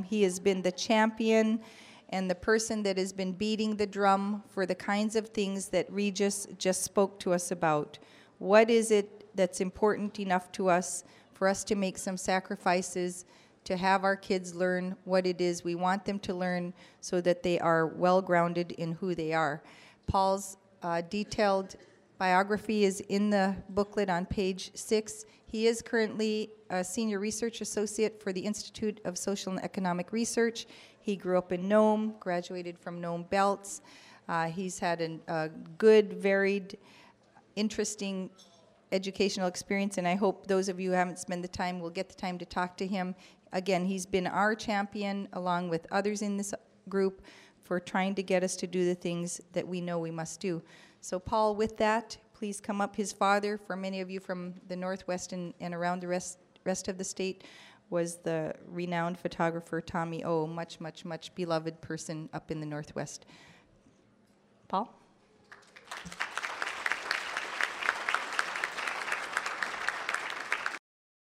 He has been the champion and the person that has been beating the drum for the kinds of things that Regis just spoke to us about. What is it that's important enough to us for us to make some sacrifices to have our kids learn what it is we want them to learn so that they are well grounded in who they are? Paul's detailed biography is in the booklet on page 6. He is currently a senior research associate for the Institute of Social and Economic Research. He grew up in Nome, graduated from Nome Belts. He's had a good, varied, interesting educational experience, and I hope those of you who haven't spent the time will get the time to talk to him. Again, he's been our champion, along with others in this group, for trying to get us to do the things that we know we must do. So Paul, with that, please come up. His father, for many of you from the Northwest and around the rest of the state, was the renowned photographer Tommy O, much, much, much beloved person up in the Northwest. Paul?